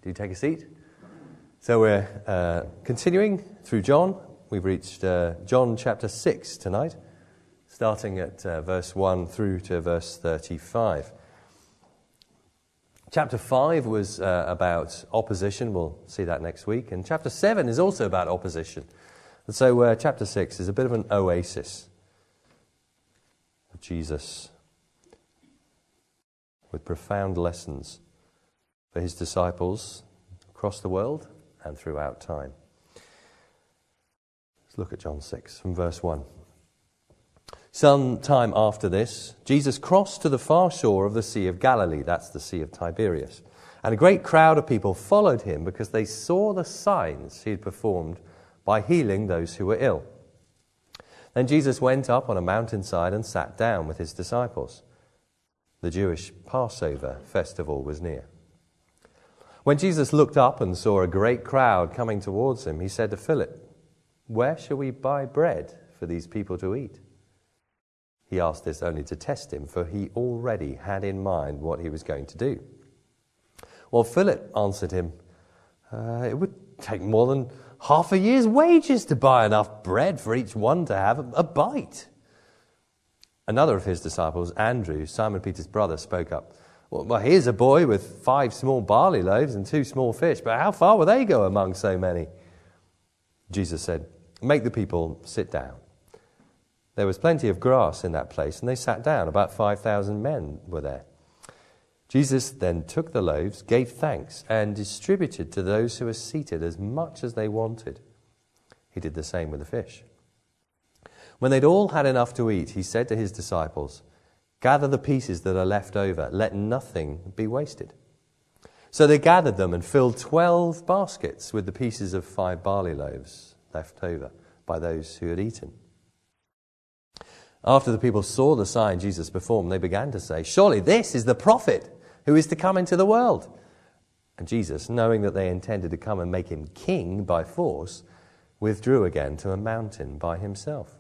Do take a seat. So we're continuing through John. We've reached John chapter 6 tonight, starting at verse 1 through to verse 35. Chapter 5 was about opposition. We'll see that next week. And chapter 7 is also about opposition. And so chapter 6 is a bit of an oasis of Jesus with profound lessons for his disciples across the world and throughout time. Let's look at John 6 from verse 1. Some time after this, Jesus crossed to the far shore of the Sea of Galilee, that's the Sea of Tiberias, and a great crowd of people followed him because they saw the signs he had performed by healing those who were ill. Then Jesus went up on a mountainside and sat down with his disciples. The Jewish Passover festival was near. When Jesus looked up and saw a great crowd coming towards him, he said to Philip, "Where shall we buy bread for these people to eat?" He asked this only to test him, for he already had in mind what he was going to do. Well, Philip answered him, "It would take more than half a year's wages to buy enough bread for each one to have a bite." Another of his disciples, Andrew, Simon Peter's brother, spoke up. "Well, here's a boy with 5 small barley loaves and 2 small fish, but how far will they go among so many?" Jesus said, "Make the people sit down." There was plenty of grass in that place, and they sat down. About 5,000 men were there. Jesus then took the loaves, gave thanks, and distributed to those who were seated as much as they wanted. He did the same with the fish. When they'd all had enough to eat, he said to his disciples, "Gather the pieces that are left over. Let nothing be wasted." So they gathered them and filled 12 baskets with the pieces of 5 barley loaves left over by those who had eaten. After the people saw the sign Jesus performed, they began to say, "Surely this is the prophet who is to come into the world." And Jesus, knowing that they intended to come and make him king by force, withdrew again to a mountain by himself.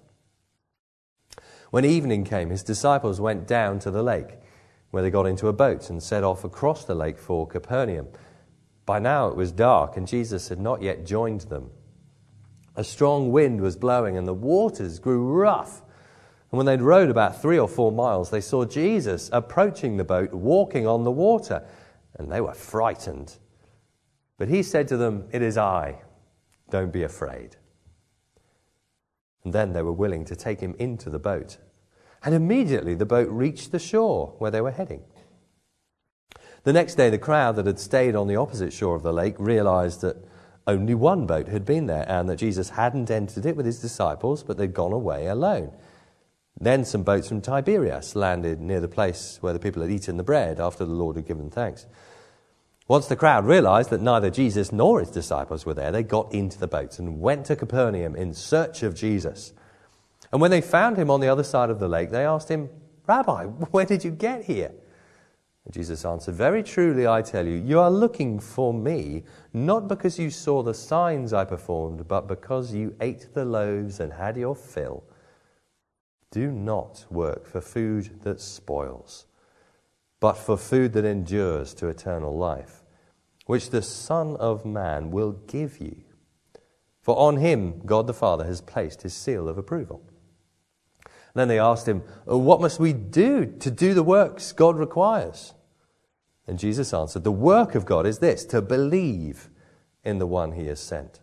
When evening came, his disciples went down to the lake, where they got into a boat and set off across the lake for Capernaum. By now it was dark, and Jesus had not yet joined them. A strong wind was blowing, and the waters grew rough. And when they'd rowed about 3 or 4 miles, they saw Jesus approaching the boat, walking on the water, and they were frightened. But he said to them, "It is I. Don't be afraid." And then they were willing to take him into the boat. And immediately the boat reached the shore where they were heading. The next day, the crowd that had stayed on the opposite shore of the lake realized that only one boat had been there and that Jesus hadn't entered it with his disciples, but they'd gone away alone. Then some boats from Tiberias landed near the place where the people had eaten the bread after the Lord had given thanks. Once the crowd realized that neither Jesus nor his disciples were there, they got into the boats and went to Capernaum in search of Jesus. And when they found him on the other side of the lake, they asked him, "Rabbi, where did you get here?" And Jesus answered, "Very truly I tell you, you are looking for me, not because you saw the signs I performed, but because you ate the loaves and had your fill. Do not work for food that spoils, but for food that endures to eternal life, which the Son of Man will give you. For on him God the Father has placed his seal of approval." And then they asked him, "What must we do to do the works God requires?" And Jesus answered, "The work of God is this, to believe in the one he has sent."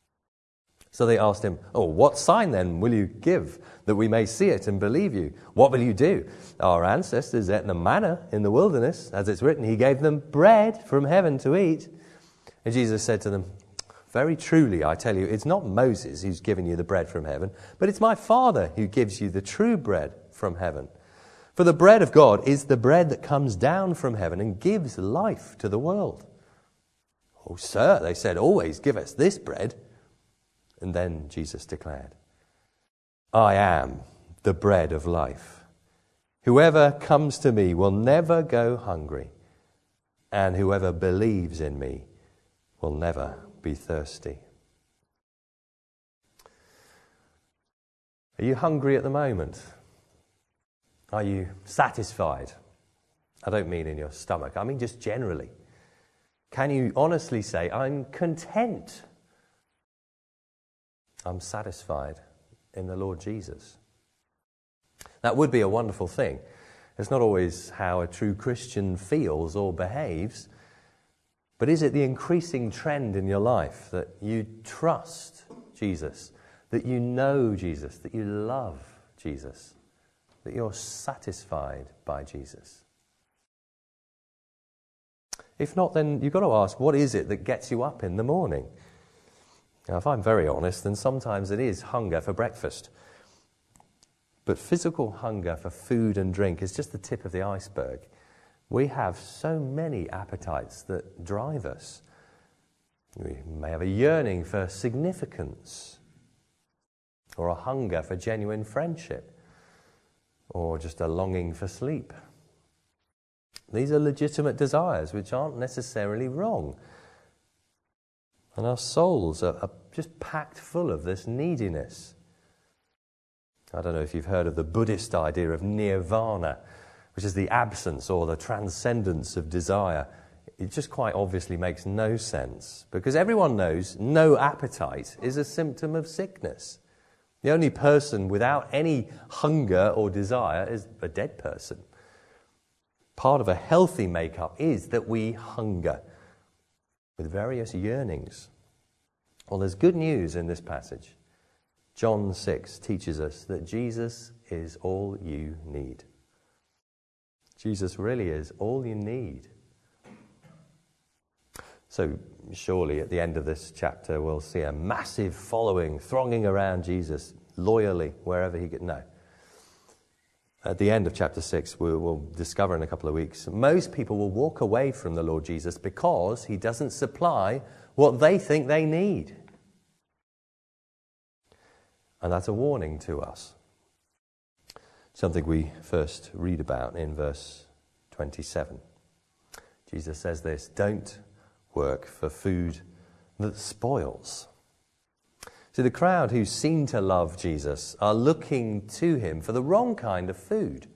So they asked him, "What sign then will you give that we may see it and believe you? What will you do? Our ancestors ate the manna in the wilderness. As it's written, he gave them bread from heaven to eat." And Jesus said to them, "Very truly I tell you, it's not Moses who's given you the bread from heaven, but it's my Father who gives you the true bread from heaven. For the bread of God is the bread that comes down from heaven and gives life to the world." "Oh, sir," they said, "always give us this bread." And then Jesus declared, "I am the bread of life. Whoever comes to me will never go hungry, and whoever believes in me will never be thirsty." Are you hungry at the moment? Are you satisfied? I don't mean in your stomach, I mean just generally. Can you honestly say, I'm content? I'm satisfied in the Lord Jesus? That would be a wonderful thing. It's not always how a true Christian feels or behaves, but is it the increasing trend in your life that you trust Jesus, that you know Jesus, that you love Jesus, that you're satisfied by Jesus? If not, then you've got to ask, what is it that gets you up in the morning? Now, if I'm very honest, then sometimes it is hunger for breakfast. But physical hunger for food and drink is just the tip of the iceberg. We have so many appetites that drive us. We may have a yearning for significance, or a hunger for genuine friendship, or just a longing for sleep. These are legitimate desires which aren't necessarily wrong. And our souls are just packed full of this neediness. I don't know if you've heard of the Buddhist idea of nirvana, which is the absence or the transcendence of desire. It just quite obviously makes no sense, because everyone knows no appetite is a symptom of sickness. The only person without any hunger or desire is a dead person. Part of a healthy makeup is that we hunger with various yearnings. Well, there's good news in this passage. John 6 teaches us that Jesus is all you need. Jesus really is all you need. So surely at the end of this chapter we'll see a massive following thronging around Jesus loyally wherever he gets. No. At the end of chapter 6, we'll discover in a couple of weeks, most people will walk away from the Lord Jesus because he doesn't supply what they think they need. And that's a warning to us. Something we first read about in verse 27. Jesus says this, don't work for food that spoils. See, the crowd who seem to love Jesus are looking to him for the wrong kind of food.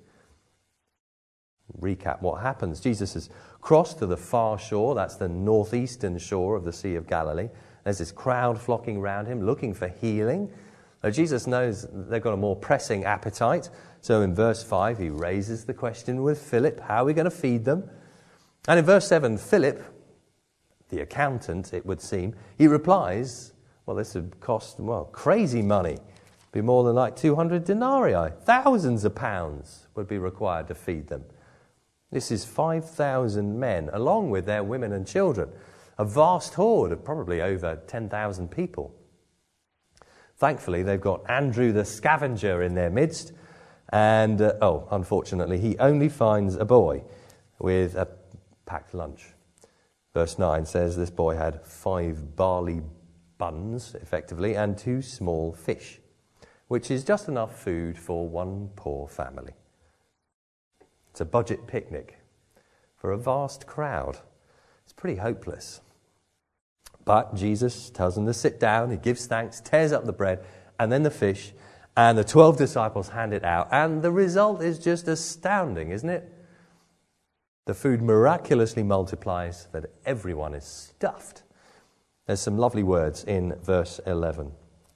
Recap what happens. Jesus has crossed to the far shore, that's the northeastern shore of the Sea of Galilee. There's this crowd flocking around him, looking for healing. Now, Jesus knows they've got a more pressing appetite. So in verse 5, he raises the question with Philip, how are we going to feed them? And in verse 7, Philip, the accountant, it would seem, he replies, well, this would cost, crazy money. Be more than like 200 denarii. Thousands of pounds would be required to feed them. This is 5,000 men, along with their women and children. A vast horde of probably over 10,000 people. Thankfully, they've got Andrew the scavenger in their midst. And, unfortunately, he only finds a boy with a packed lunch. Verse 9 says this boy had 5 barley buns, effectively, and 2 small fish, which is just enough food for one poor family. It's a budget picnic for a vast crowd. It's pretty hopeless. But Jesus tells them to sit down, he gives thanks, tears up the bread, and then the fish, and the 12 disciples hand it out, and the result is just astounding, isn't it? The food miraculously multiplies, that everyone is stuffed. There's some lovely words in verse 11.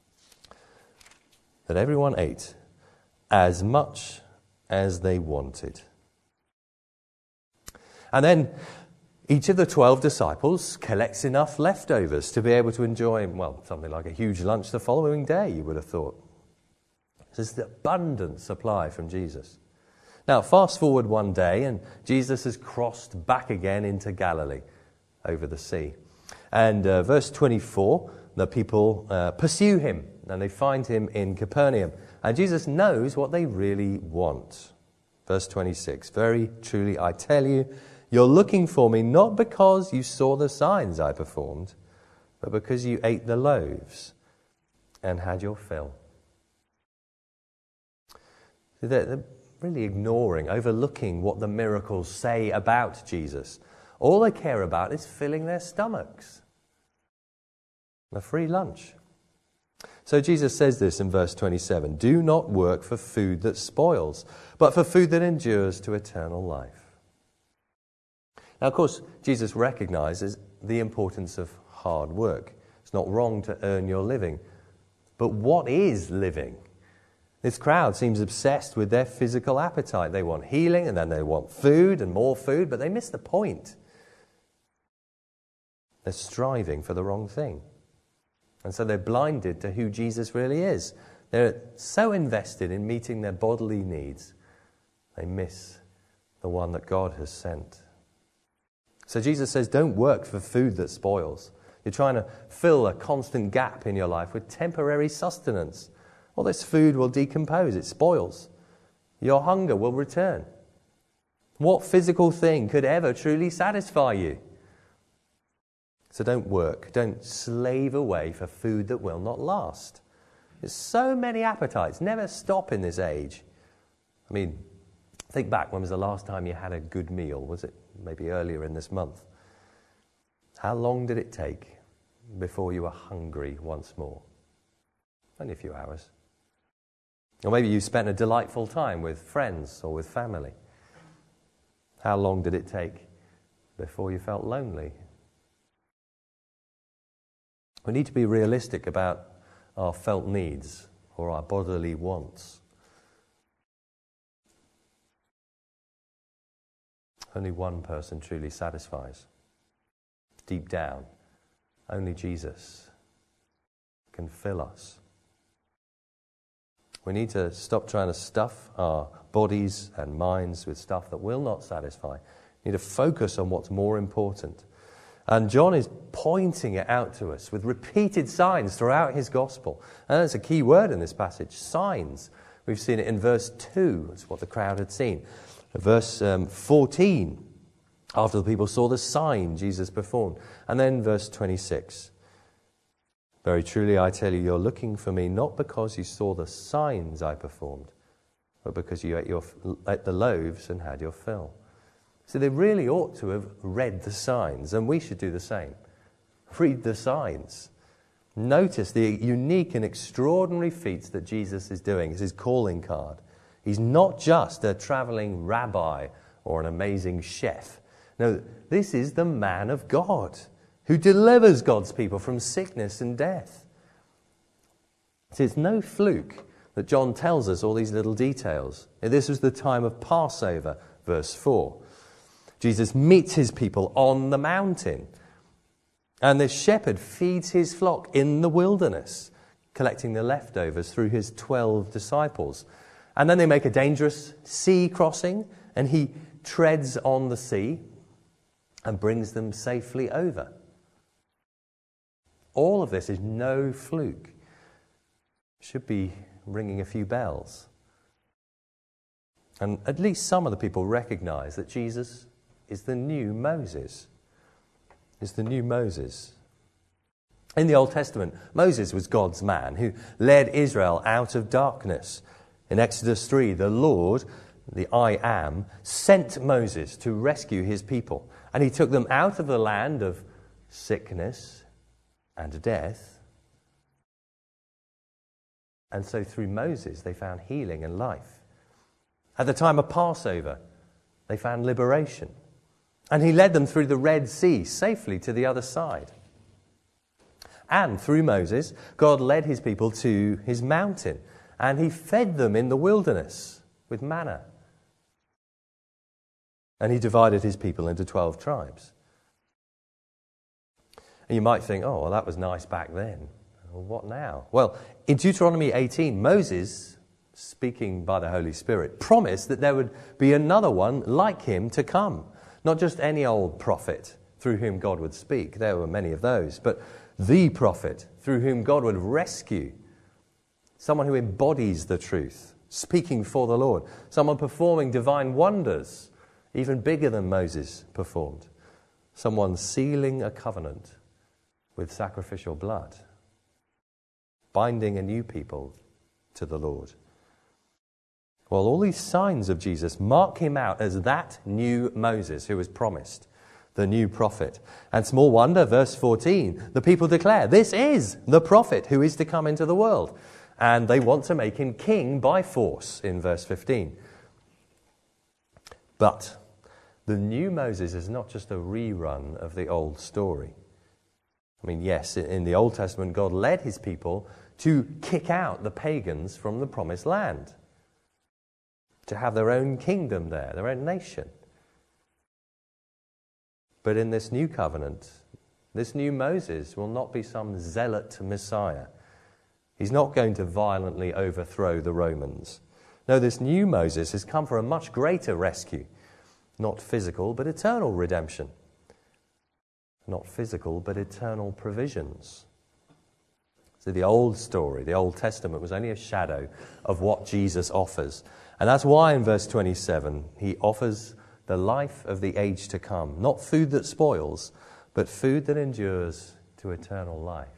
That everyone ate as much as they wanted. And then each of the 12 disciples collects enough leftovers to be able to enjoy, something like a huge lunch the following day, you would have thought. This is the abundant supply from Jesus. Now, fast forward one day, and Jesus has crossed back again into Galilee, over the sea. And verse 24, the people pursue him, and they find him in Capernaum. And Jesus knows what they really want. Verse 26, very truly I tell you, you're looking for me not because you saw the signs I performed, but because you ate the loaves and had your fill. They're really ignoring, overlooking what the miracles say about Jesus. All they care about is filling their stomachs. A free lunch. So Jesus says this in verse 27, do not work for food that spoils, but for food that endures to eternal life. Now, of course, Jesus recognizes the importance of hard work. It's not wrong to earn your living. But what is living? This crowd seems obsessed with their physical appetite. They want healing, and then they want food and more food, but they miss the point. They're striving for the wrong thing. And so they're blinded to who Jesus really is. They're so invested in meeting their bodily needs, they miss the one that God has sent. So Jesus says, don't work for food that spoils. You're trying to fill a constant gap in your life with temporary sustenance. Well, this food will decompose, it spoils. Your hunger will return. What physical thing could ever truly satisfy you? So don't work, don't slave away for food that will not last. There's so many appetites, never stop in this age. I mean, think back, when was the last time you had a good meal? Was it maybe earlier in this month? How long did it take before you were hungry once more? Only a few hours. Or maybe you spent a delightful time with friends or with family. How long did it take before you felt lonely? We need to be realistic about our felt needs or our bodily wants. Only one person truly satisfies. Deep down, only Jesus can fill us. We need to stop trying to stuff our bodies and minds with stuff that will not satisfy. We need to focus on what's more important. And John is pointing it out to us with repeated signs throughout his gospel. And that's a key word in this passage, signs. We've seen it in verse 2. That's what the crowd had seen. Verse 14, after the people saw the sign Jesus performed. And then verse 26. Very truly, I tell you, you're looking for me not because you saw the signs I performed, but because you ate the loaves and had your fill. So they really ought to have read the signs, and we should do the same. Read the signs. Notice the unique and extraordinary feats that Jesus is doing. It's his calling card. He's not just a traveling rabbi or an amazing chef. No, this is the man of God who delivers God's people from sickness and death. So it's no fluke that John tells us all these little details. And this was the time of Passover, verse 4. Jesus meets his people on the mountain. And this shepherd feeds his flock in the wilderness, collecting the leftovers through his 12 disciples. And then they make a dangerous sea crossing, and he treads on the sea and brings them safely over. All of this is no fluke. Should be ringing a few bells. And at least some of the people recognize that Jesus is the new Moses. Is the new Moses. In the Old Testament, Moses was God's man who led Israel out of darkness. In Exodus 3, the Lord, the I Am, sent Moses to rescue his people. And he took them out of the land of sickness and death. And so through Moses, they found healing and life. At the time of Passover, they found liberation. And he led them through the Red Sea safely to the other side. And through Moses, God led his people to his mountain. And he fed them in the wilderness with manna. And he divided his people into 12 tribes. And you might think, oh, well, that was nice back then. Well, what now? Well, in Deuteronomy 18, Moses, speaking by the Holy Spirit, promised that there would be another one like him to come. Not just any old prophet through whom God would speak. There were many of those. But the prophet through whom God would rescue. Someone who embodies the truth, speaking for the Lord. Someone performing divine wonders, even bigger than Moses performed. Someone sealing a covenant with sacrificial blood, binding a new people to the Lord. Well, all these signs of Jesus mark him out as that new Moses who was promised, the new prophet. And small wonder, verse 14, the people declare, this is the prophet who is to come into the world. And they want to make him king by force in verse 15. But The new Moses is not just a rerun of the old story. I mean, yes, in the Old Testament, God led his people to kick out the pagans from the promised land, to have their own kingdom there, their own nation. But in this new covenant, this new Moses will not be some zealot Messiah. He's not going to violently overthrow the Romans. No, this new Moses has come for a much greater rescue. Not physical, but eternal redemption. Not physical, but eternal provisions. So the old story, the Old Testament, was only a shadow of what Jesus offers. And that's why in verse 27, he offers the life of the age to come. Not food that spoils, but food that endures to eternal life.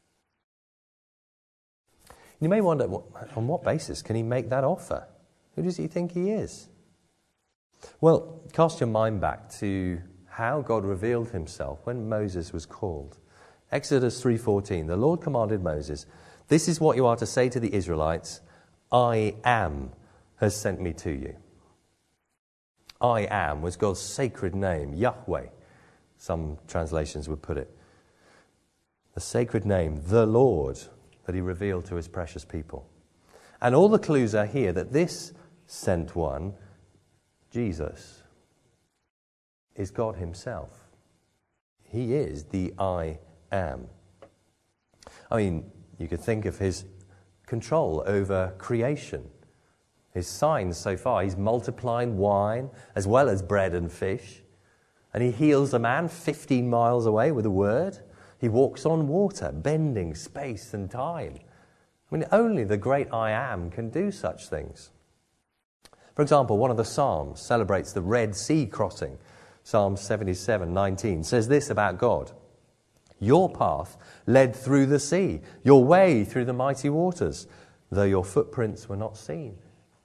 You may wonder, on what basis can he make that offer? Who does he think he is? Well, cast your mind back to how God revealed himself when Moses was called. Exodus 3:14, the Lord commanded Moses, "This is what you are to say to the Israelites, I am has sent me to you." I am was God's sacred name, Yahweh, some translations would put it. The sacred name, the Lord, that he revealed to his precious people. And all the clues are here that this sent one, Jesus, is God himself. He is the I am. I mean, you could think of his control over creation. His signs so far, he's multiplying wine as well as bread and fish. And he heals a man 15 miles away with a word. He walks on water, bending space and time. I mean, only the great I am can do such things. For example, one of the Psalms celebrates the Red Sea crossing. Psalm 77:19 says this about God. Your path led through the sea, your way through the mighty waters, though your footprints were not seen.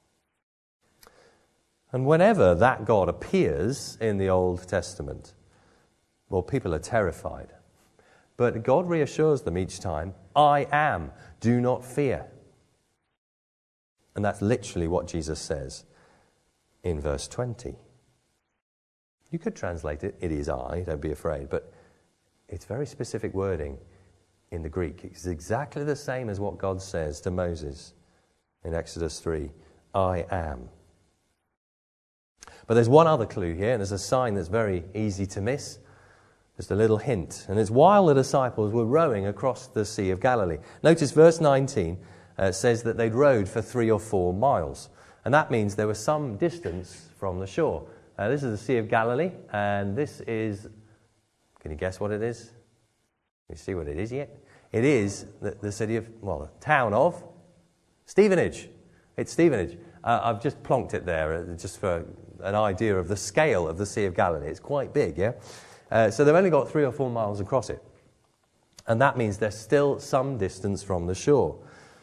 And whenever that God appears in the Old Testament, well, people are terrified. But God reassures them each time, I am, do not fear. And that's literally what Jesus says in verse 20. You could translate it, it is I, don't be afraid, but it's very specific wording in the Greek. It's exactly the same as what God says to Moses in Exodus 3, I am. But there's one other clue here, and there's a sign that's very easy to miss. Just a little hint. And it's while the disciples were rowing across the Sea of Galilee. Notice verse 19 says that they'd rowed for 3 or 4 miles. And that means there was some distance from the shore. This is the Sea of Galilee, and this is, can you guess what it is? Can you see what it is yet? It is the city of, the town of Stevenage. It's Stevenage. I've just plonked it there just for an idea of the scale of the Sea of Galilee. It's quite big, yeah? So they've only got 3 or 4 miles across it. And that means they're still some distance from the shore.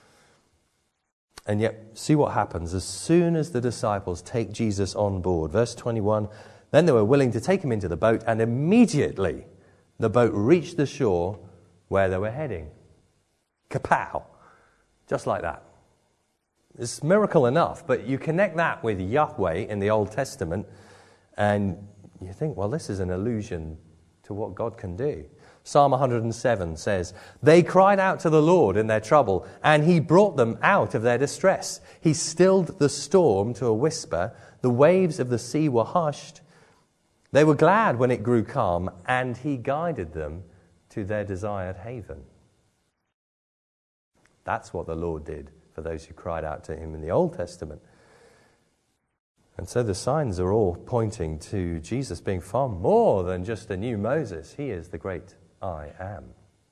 And yet, see what happens as soon as the disciples take Jesus on board. Verse 21, then they were willing to take him into the boat, and immediately the boat reached the shore where they were heading. Kapow! Just like that. It's miracle enough, but you connect that with Yahweh in the Old Testament, and you think, well, this is an allusion to what God can do. Psalm 107 says, they cried out to the Lord in their trouble, and he brought them out of their distress. He stilled the storm to a whisper. The waves of the sea were hushed. They were glad when it grew calm, and he guided them to their desired haven. That's what the Lord did for those who cried out to him in the Old Testament. And so the signs are all pointing to Jesus being far more than just a new Moses. He is the great I am.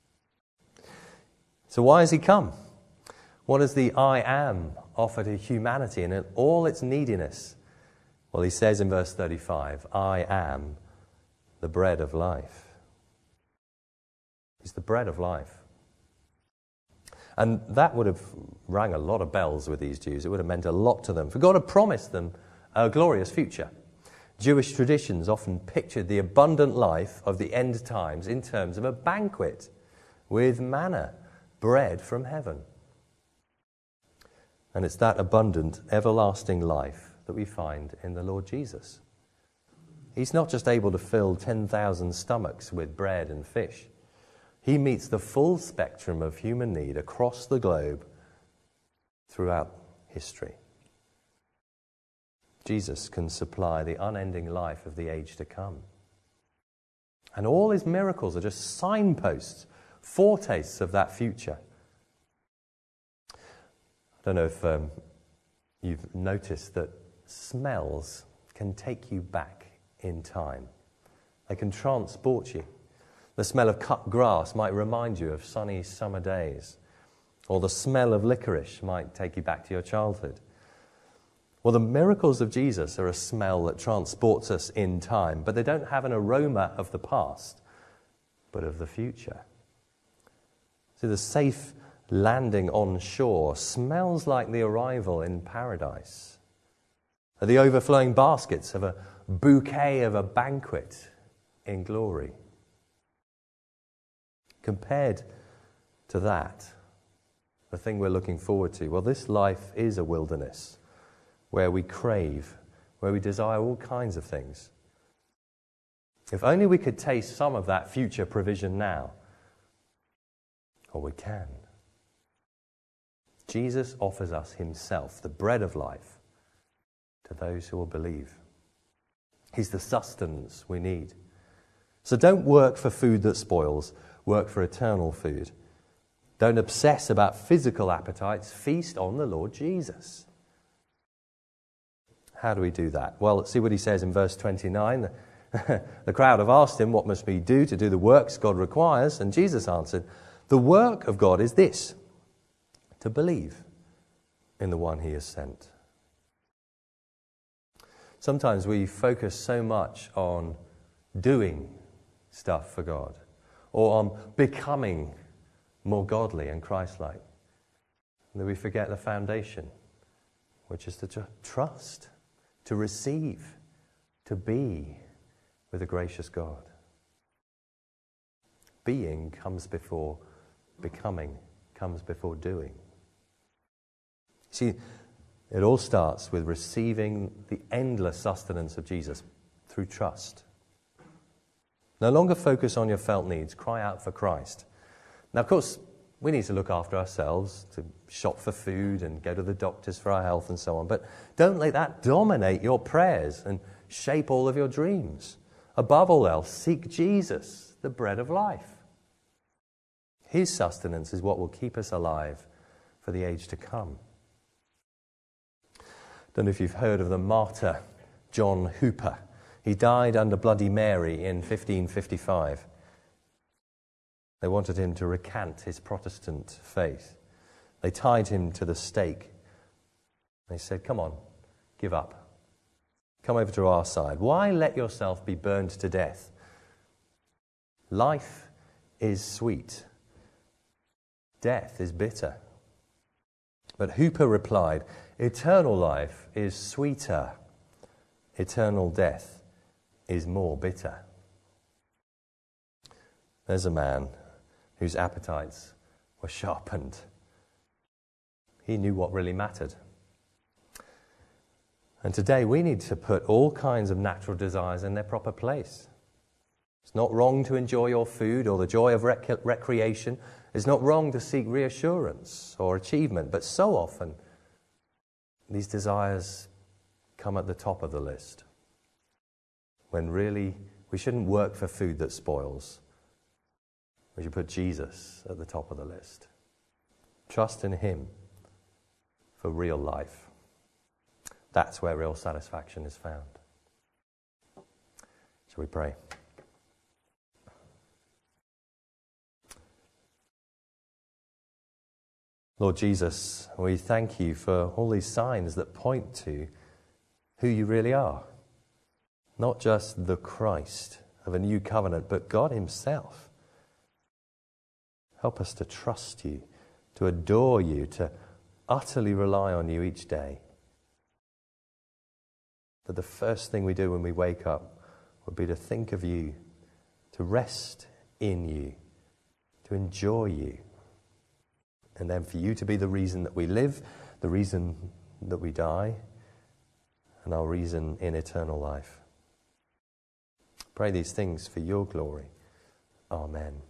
So why has he come? What does the I am offer to humanity in all its neediness? Well, he says in verse 35, I am the bread of life. He's the bread of life. And that would have rang a lot of bells with these Jews. It would have meant a lot to them. For God had promised them a glorious future. Jewish traditions often pictured the abundant life of the end times in terms of a banquet with manna, bread from heaven. And it's that abundant, everlasting life that we find in the Lord Jesus. He's not just able to fill 10,000 stomachs with bread and fish. He meets the full spectrum of human need across the globe throughout history. Jesus can supply the unending life of the age to come. And all his miracles are just signposts, foretastes of that future. I don't know if you've noticed that smells can take you back in time. They can transport you. The smell of cut grass might remind you of sunny summer days, or the smell of licorice might take you back to your childhood. Well, the miracles of Jesus are a smell that transports us in time, but they don't have an aroma of the past, but of the future. See, the safe landing on shore smells like the arrival in paradise. The overflowing baskets of a bouquet of a banquet in glory. Compared to that, the thing we're looking forward to, well, this life is a wilderness where we crave, where we desire all kinds of things. If only we could taste some of that future provision now. Or we can. Jesus offers us himself, the bread of life, to those who will believe. He's the sustenance we need. So don't work for food that spoils, work for eternal food. Don't obsess about physical appetites, feast on the Lord Jesus. How do we do that? Well, let's see what he says in verse 29. The crowd have asked him, what must we do to do the works God requires? And Jesus answered, the work of God is this, to believe in the one he has sent. Sometimes we focus so much on doing stuff for God, or on becoming more godly and Christ-like, that we forget the foundation, which is to trust, to receive, to be with a gracious God. Being comes before becoming, comes before doing. See, it all starts with receiving the endless sustenance of Jesus through trust. No longer focus on your felt needs. Cry out for Christ. Now, of course, we need to look after ourselves, to shop for food and go to the doctors for our health and so on. But don't let that dominate your prayers and shape all of your dreams. Above all else, seek Jesus, the bread of life. His sustenance is what will keep us alive for the age to come. I don't know if you've heard of the martyr John Hooper. He died under Bloody Mary in 1555. They wanted him to recant his Protestant faith. They tied him to the stake. They said, come on, give up. Come over to our side. Why let yourself be burned to death? Life is sweet. Death is bitter. But Hooper replied, eternal life is sweeter. Eternal death is more bitter. There's a man whose appetites were sharpened. He knew what really mattered. And today we need to put all kinds of natural desires in their proper place. It's not wrong to enjoy your food or the joy of recreation. It's not wrong to seek reassurance or achievement. But so often, these desires come at the top of the list, when really we shouldn't work for food that spoils. We should put Jesus at the top of the list. Trust in him for real life. That's where real satisfaction is found. Shall we pray? Lord Jesus, we thank you for all these signs that point to who you really are. Not just the Christ of a new covenant, but God himself. Help us to trust you, to adore you, to utterly rely on you each day. That the first thing we do when we wake up would be to think of you, to rest in you, to enjoy you. And then for you to be the reason that we live, the reason that we die, and our reason in eternal life. Pray these things for your glory. Amen.